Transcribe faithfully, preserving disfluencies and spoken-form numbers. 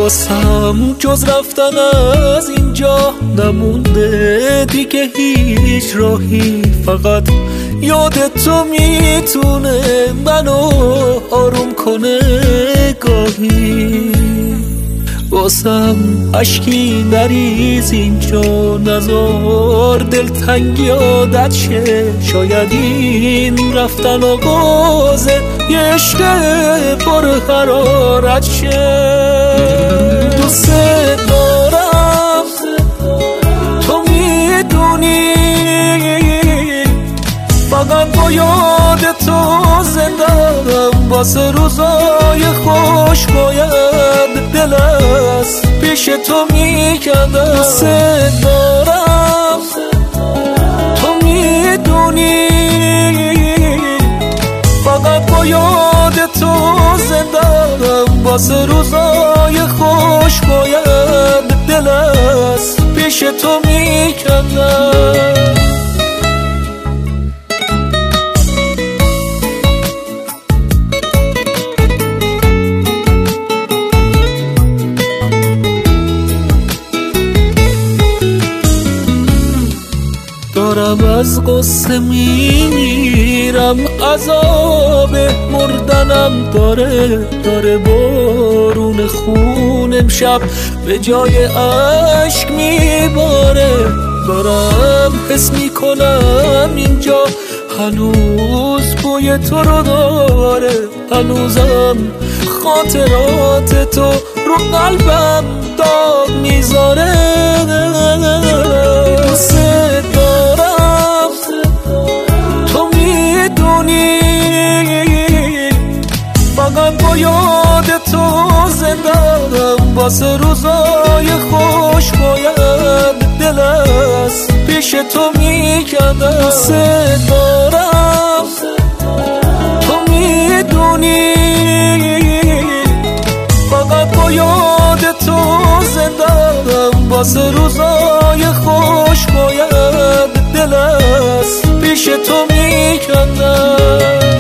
واسم جز رفتن از اینجا نمونده دیگه هیچ راهی، فقط یاد تو میتونه منو آروم کنه گاهی. واسم اشکی نریز اینجا، نزار دلتنگی عادت شه، شاید این رفتن آغاز یه عشق پر حرارت شه. دوست دارم تو میدونی، فقط با یاد تو زندم، واسه روزای خوش باید دل از پیش تو میکندم. دوست دارم تو میدونی، فقط با یاد تو زندم، واسه روزای خوش باید دل از پیش تو میکندم. دارم از قصه میمیرم، عذاب مردنم داره، داره بارون خون امشب به جای عشق میباره. دارم حس میکنم اینجا هنوز بوی تو رو داره، هنوزم خاطرات تو رو قلبم داغ میذاره. دوست دارم تو میدونی، فقط با یاد تو زندم، واسه روزای خوش باید دل از پیش تو میکندم. دوست دارم تو میدونی، فقط با یاد تو زندم، واسه روزای خوش باید دل از پیش تو میکندم.